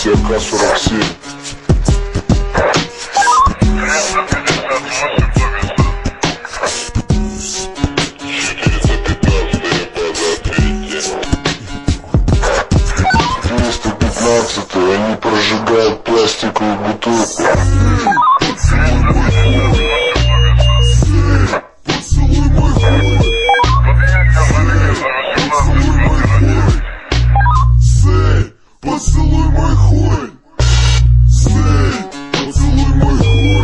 Версия К-47. Они прожигают пластиковую бутылку. Поцелуй мой хуй. Поцелуй мой хуй. Поцелуй мой хуй.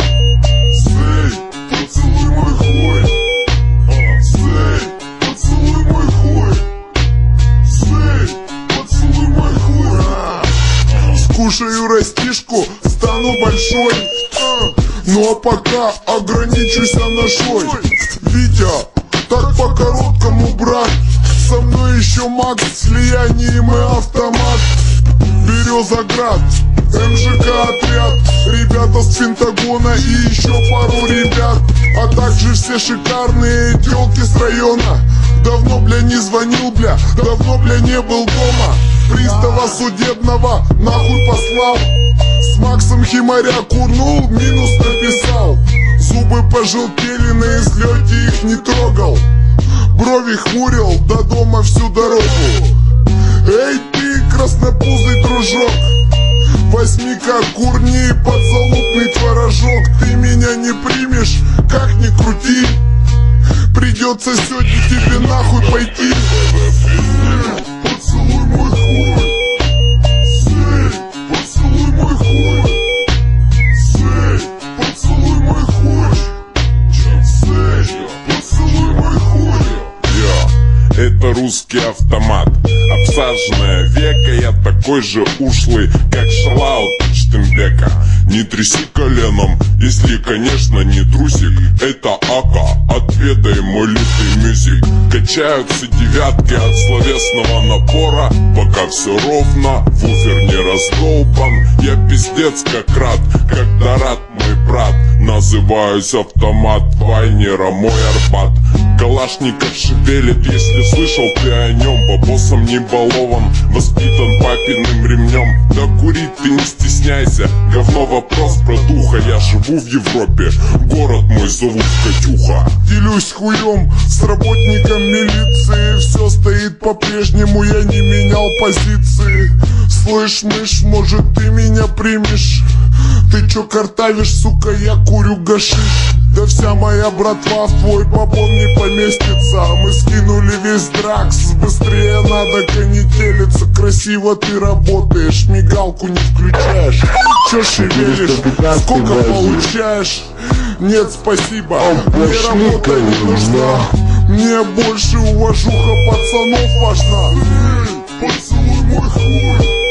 Поцелуй мой хуй. Поцелуй мой хуй. Поцелуй мой хуй. Скушаю растишку, стану большой. Ну а пока ограничусь ношой. Витя, так по-короткому, брат. Со мной еще Макс, слияние и автомат. Березоград, МЖК отряд, ребята с Пентагона и еще пару ребят. А также все шикарные тёлки с района. Давно, бля, не звонил, бля, давно, бля, не был дома. Пристава судебного нахуй послал. С Максом химаря курнул, минус написал. Зубы пожелтели, на излете их не трогал. Брови хмурил до дома всю дорогу. Эй ты, краснопузый дружок, возьми-ка курни подзалупный творожок. Ты меня не примешь, как ни крути, придется сегодня тебе нахуй пойти. Поцелуй мой хуй. Поцелуй мой хуй. Поцелуй мой хуй. Поцелуй мой хуй. Это русский автомат, обсаженное веко. Я такой же ушлый, как Шалаут Штембека. Не тряси коленом, если, конечно, не трусик. Это АК, отведай мой лютый мюзик. Качаются девятки от словесного напора, пока все ровно, вуфер не раздолбан. Я пиздец как рад, когда рад мой брат. Называюсь автомат Вайнера, мой Арбат. Калашников шевелит, если слышал ты о нем. Бабосом не балован, воспитан папиным ремнем. Да курить ты не стесняйся, говно вопрос про духа. Я живу в Европе, город мой зовут Катюха. Делюсь хуем с работником милиции. Все стоит по-прежнему, я не менял позиции. Слышь, мышь, может ты меня примешь? Ты чё картавишь, сука, я курю гашиш. Да вся моя братва в твой бабон не поместится. Мы скинули весь дракс, быстрее надо конетелиться. Красиво ты работаешь, мигалку не включаешь. Чё шевелишь, сколько получаешь? Нет, спасибо, мне работа не нужна. Мне больше уважуха пацанов важна. Поцелуй мой хуй.